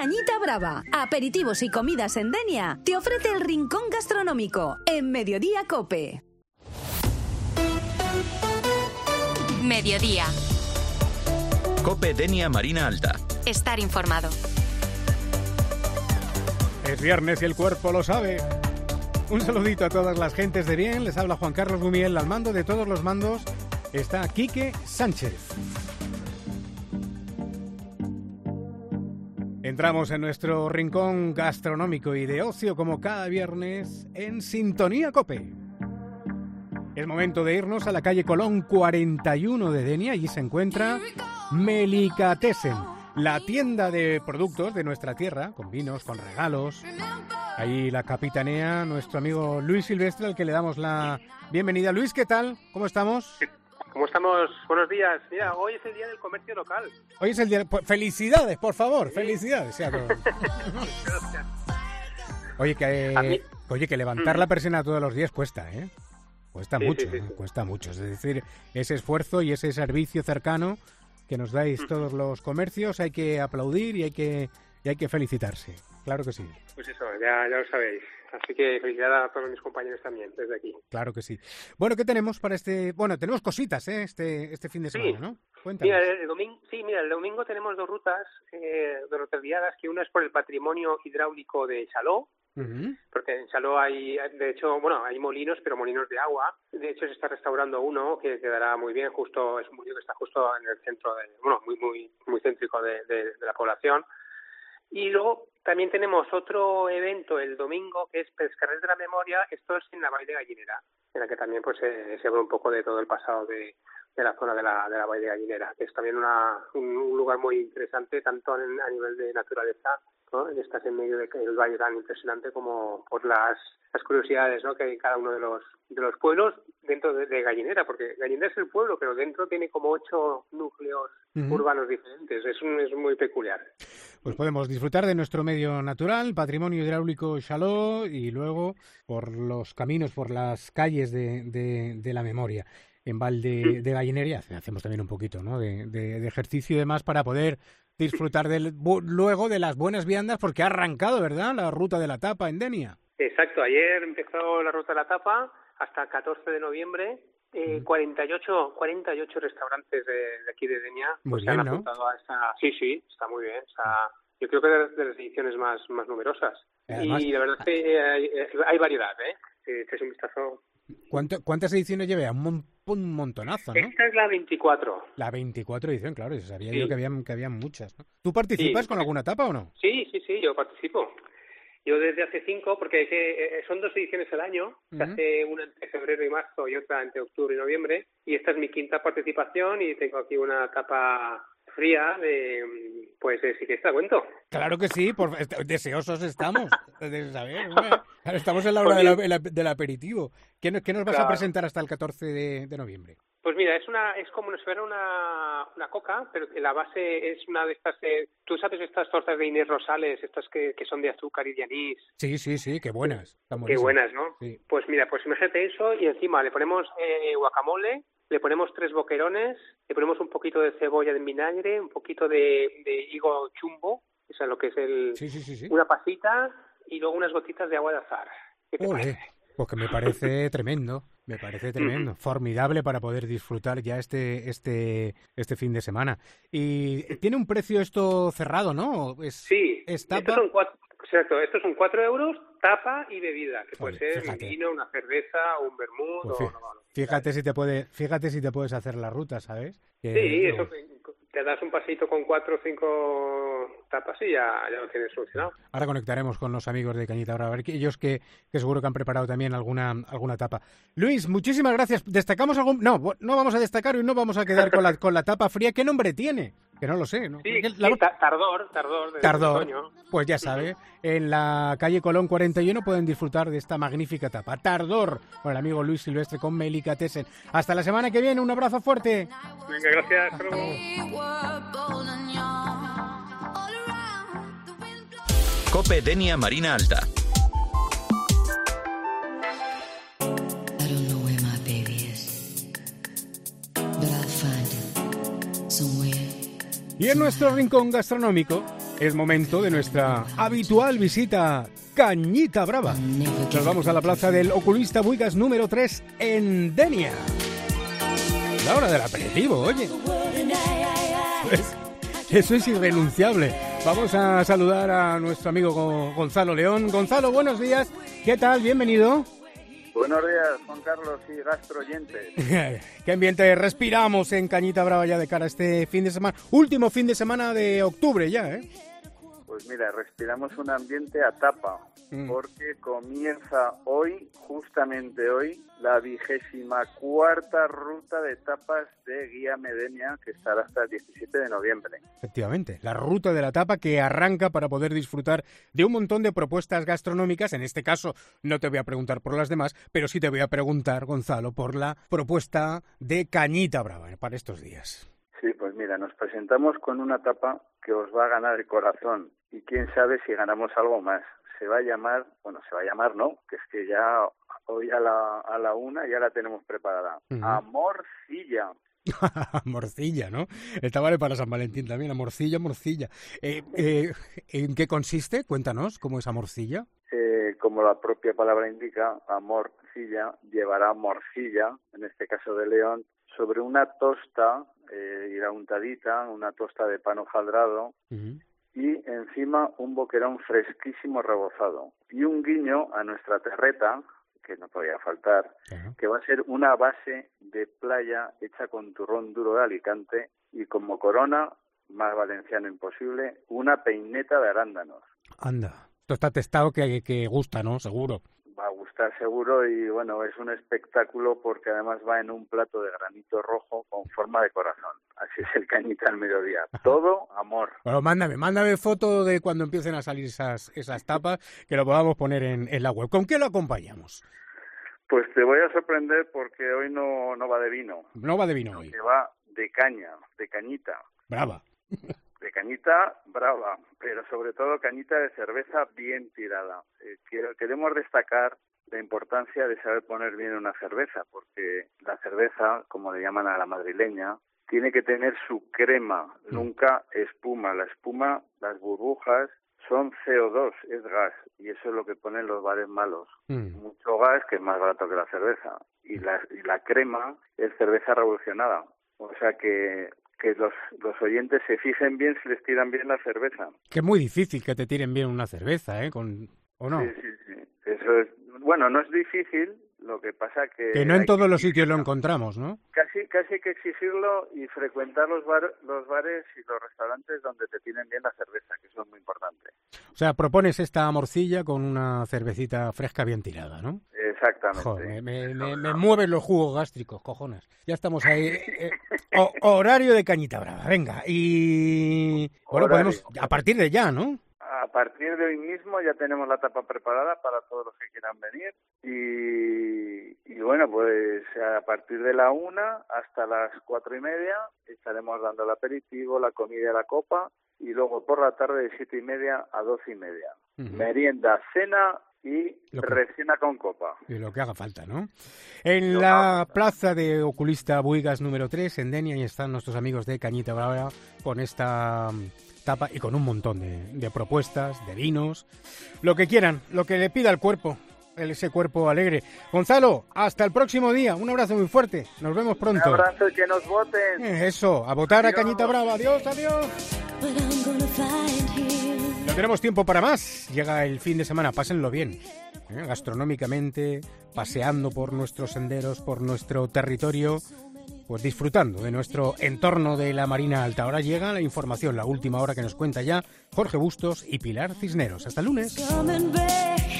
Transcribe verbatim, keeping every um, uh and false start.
Cañita Brava, aperitivos y comidas en Denia, te ofrece el Rincón Gastronómico en Mediodía COPE. Mediodía. COPE Denia Marina Alta. Estar informado. Es viernes y el cuerpo lo sabe. Un saludito a todas las gentes de bien. Les habla Juan Carlos Gumiel. Al mando de todos los mandos está Quique Sánchez. Entramos en nuestro rincón gastronómico y de ocio como cada viernes en Sintonía COPE. Es momento de irnos a la calle Colón cuarenta y uno de Denia. Allí se encuentra Melicatessen, la tienda de productos de nuestra tierra, con vinos, con regalos. Ahí la capitanea nuestro amigo Luis Silvestre, al que le damos la bienvenida. Luis, ¿qué tal? ¿Cómo estamos? ¿Cómo estamos? Buenos días. Mira, hoy es el día del comercio local. Hoy es el día... Pues, felicidades, por favor, sí. Felicidades. Sea todo. Oye, que, eh, oye, que levantar la persiana todos los días cuesta, ¿eh? Cuesta sí, mucho, sí, sí, sí. cuesta mucho. Es decir, ese esfuerzo y ese servicio cercano que nos dais todos los comercios, hay que aplaudir y hay que, y hay que felicitarse. Claro que sí. Pues eso, ya, ya lo sabéis. Así que felicidades a todos mis compañeros también, desde aquí. Claro que sí. Bueno, ¿qué tenemos para este...? Bueno, tenemos cositas, ¿eh? Este, este fin de semana, sí. ¿no? Cuéntanos. Mira, el domingo, sí, mira, el domingo tenemos dos rutas, eh, dos rutas guiadas, que una es por el patrimonio hidráulico de Xaló, uh-huh. porque en Xaló hay, de hecho, bueno, hay molinos, pero molinos de agua. De hecho, se está restaurando uno que quedará muy bien, justo, es un molino que está justo en el centro, de, bueno, muy, muy, muy céntrico de, de, de la población. Y luego también tenemos otro evento el domingo que es Pescarrés de la Memoria. Esto es en la Vall de Gallinera, en la que también pues se, se habla un poco de todo el pasado de, de la zona de la, de la Vall de Gallinera, que es también una, un, un lugar muy interesante tanto en, a nivel de naturaleza, ¿no? Estás en medio del valle tan impresionante como por las, las curiosidades, ¿no? que hay en cada uno de los de los pueblos dentro de, de Gallinera, porque Gallinera es el pueblo, pero dentro tiene como ocho núcleos uh-huh. urbanos diferentes. Es, un, es muy peculiar. Pues podemos disfrutar de nuestro medio natural, patrimonio hidráulico Xaló, y luego por los caminos, por las calles de, de, de la memoria. En Val de, de Gallinera hacemos también un poquito, ¿no? de, de, de ejercicio y demás para poder disfrutar del, luego de las buenas viandas, porque ha arrancado, ¿verdad?, la ruta de la tapa en Denia. Exacto, ayer empezó la ruta de la tapa hasta el catorce de noviembre. Eh, cuarenta y ocho, cuarenta y ocho restaurantes de, de aquí de Denia pues bien, se han ¿no? apuntado a esta. Sí, sí, está muy bien. Está, yo creo que de, de las ediciones más, más numerosas. Además, y la verdad es que hay, hay variedad, ¿eh? Si echáis un vistazo. ¿Cuánto, ¿Cuántas ediciones lleva? Un, mon, un montonazo, ¿no? Esta es la veinticuatro. La veinticuatro edición, claro. Yo sabía sí. yo que había, que había muchas, ¿no? ¿Tú participas sí. con alguna etapa o no? Sí, sí, sí, yo participo. Yo desde hace cinco, porque es que son dos ediciones al año, se uh-huh. hace una entre febrero y marzo y otra entre octubre y noviembre, y esta es mi quinta participación y tengo aquí una etapa fría de, pues eh, sí que está cuento. Claro que sí, por, deseosos estamos de saber, ¿no? Estamos en la hora de la, de la, del aperitivo. ¿Qué, ¿Qué nos vas claro. a presentar hasta el catorce de, de noviembre? Pues mira, es una es como si fuera una, una coca, pero que la base es una de estas, eh, tú sabes estas tortas de Inés Rosales, estas que, que son de azúcar y de anís. Sí, sí, sí, qué buenas. Qué buenas, ¿no? Sí. Pues mira, pues imagínate eso y encima le ponemos eh, guacamole, le ponemos tres boquerones, le ponemos un poquito de cebolla en vinagre, un poquito de, de higo chumbo, eso es lo que es el sí, sí, sí, sí. una pasita y luego unas gotitas de agua de azahar. ¿Qué te parece? Porque me parece tremendo, me parece tremendo, formidable para poder disfrutar ya este este este fin de semana. Y tiene un precio esto cerrado, ¿no? Es, sí, es tapa... estos son cuatro, exacto, estos son cuatro euros, tapa y bebida, que puede Oye, ser fíjate. un vino, una cerveza, un vermut pues o... No, no, fíjate si te puede, fíjate si te puedes hacer la ruta, ¿sabes? Que, sí, no. eso te das un pasito con cuatro o cinco tapas y ya, ya lo tienes solucionado. Ahora conectaremos con los amigos de Cañita Brava, a ver que ellos que, que seguro que han preparado también alguna alguna tapa. Luis, muchísimas gracias. ¿Destacamos algún...? No, no vamos a destacar y no vamos a quedar con la con la tapa fría. ¿Qué nombre tiene? Que no lo sé, ¿no? Sí, la... sí Tardor, Tardor. De Tardor, otoño. Pues ya sabe, en la calle Colón cuarenta y uno pueden disfrutar de esta magnífica tapa. Tardor, con el amigo Luis Silvestre, con Melicatessen. Hasta la semana que viene, un abrazo fuerte. Venga, gracias. Hasta luego. COPE Denia Marina Alta. Y en nuestro rincón gastronómico es momento de nuestra habitual visita Cañita Brava. Nos vamos a la plaza del Oculista Buigas número tres en Denia. La hora del aperitivo, oye. Pues, eso es irrenunciable. Vamos a saludar a nuestro amigo Gonzalo León. Gonzalo, buenos días. ¿Qué tal? Bienvenido. Buenos días, Juan Carlos y gastroyentes. ¿Qué ambiente respiramos en Cañita Brava ya de cara a este fin de semana? Último fin de semana de octubre ya, ¿eh? Pues mira, respiramos un ambiente a tapa, mm. porque comienza hoy, justamente hoy, la vigésima cuarta ruta de tapas de Guía Medenia, que estará hasta el diecisiete de noviembre. Efectivamente, la ruta de la tapa que arranca para poder disfrutar de un montón de propuestas gastronómicas. En este caso no te voy a preguntar por las demás, pero sí te voy a preguntar, Gonzalo, por la propuesta de Cañita Brava para estos días. Sí, pues mira, nos presentamos con una tapa que os va a ganar el corazón y quién sabe si ganamos algo más. Se va a llamar, bueno, se va a llamar, ¿no? Que es que ya hoy a la, a la una ya la tenemos preparada. Uh-huh. Amorcilla. Morcilla, ¿no? Esta vale para San Valentín también, amorcilla, morcilla. Eh, eh, ¿En qué consiste? Cuéntanos, ¿cómo es amorcilla? Eh, como la propia palabra indica, amorcilla llevará morcilla, en este caso de León, sobre una tosta, eh, irá untadita, una tosta de pan hojaldrado, uh-huh. y encima un boquerón fresquísimo rebozado. Y un guiño a nuestra terreta, que no podía faltar, uh-huh. que va a ser una base de playa hecha con turrón duro de Alicante y como corona, más valenciano imposible, una peineta de arándanos. Anda, esto está testado que, que gusta, ¿no? Seguro. Va a gustar seguro y bueno, es un espectáculo porque además va en un plato de granito rojo con forma de corazón. Así es el Cañita al mediodía. Todo amor. Bueno, mándame, mándame foto de cuando empiecen a salir esas esas tapas, que lo podamos poner en, en la web. ¿Con qué lo acompañamos? Pues te voy a sorprender porque hoy no, no va de vino. No va de vino hoy. Que va de caña, de cañita. Brava. De cañita brava, pero sobre todo cañita de cerveza bien tirada. Eh, queremos destacar la importancia de saber poner bien una cerveza, porque la cerveza, como le llaman a la madrileña, tiene que tener su crema, mm. nunca espuma. La espuma, las burbujas, son C O dos, es gas, y eso es lo que ponen los bares malos. Mm. Mucho gas, que es más barato que la cerveza, y la, y la crema es cerveza revolucionada. O sea que... que los, los oyentes se fijen bien si les tiran bien la cerveza. Que es muy difícil que te tiren bien una cerveza, ¿eh? Con, ¿o no? Sí, sí, sí. Eso es, bueno, no es difícil, lo que pasa que... Que no en todos los sitios lo encontramos, ¿no? Casi casi hay que exigirlo y frecuentar los, bar, los bares y los restaurantes donde te tienen bien la cerveza, que eso es muy importante. O sea, propones esta morcilla con una cervecita fresca bien tirada, ¿no? Exactamente. Joder, me, me, me mueven los jugos gástricos, cojones. Ya estamos ahí. Eh, o, horario de Cañita Brava, venga. Y bueno, horario. Podemos, a partir de ya, ¿no? A partir de hoy mismo ya tenemos la tapa preparada para todos los que quieran venir. Y, y bueno, pues a partir de la una hasta las cuatro y media estaremos dando el aperitivo, la comida y la copa. Y luego por la tarde de siete y media a doce y media. Uh-huh. Merienda, cena y recena con copa. Y lo que haga falta, ¿no? En lo la plaza de Oculista Buigas número tres, en Denia, y están nuestros amigos de Cañita Brava con esta tapa y con un montón de, de propuestas, de vinos, lo que quieran, lo que le pida el cuerpo, ese cuerpo alegre. Gonzalo, hasta el próximo día. Un abrazo muy fuerte. Nos vemos pronto. Un abrazo y que nos voten. Eso, a votar. Adiós. A Cañita Brava. Adiós, adiós. No tenemos tiempo para más. Llega el fin de semana, pásenlo bien, ¿eh? Gastronómicamente, paseando por nuestros senderos, por nuestro territorio, pues disfrutando de nuestro entorno de la Marina Alta. Ahora llega la información, la última hora que nos cuenta ya Jorge Bustos y Pilar Cisneros. Hasta el lunes.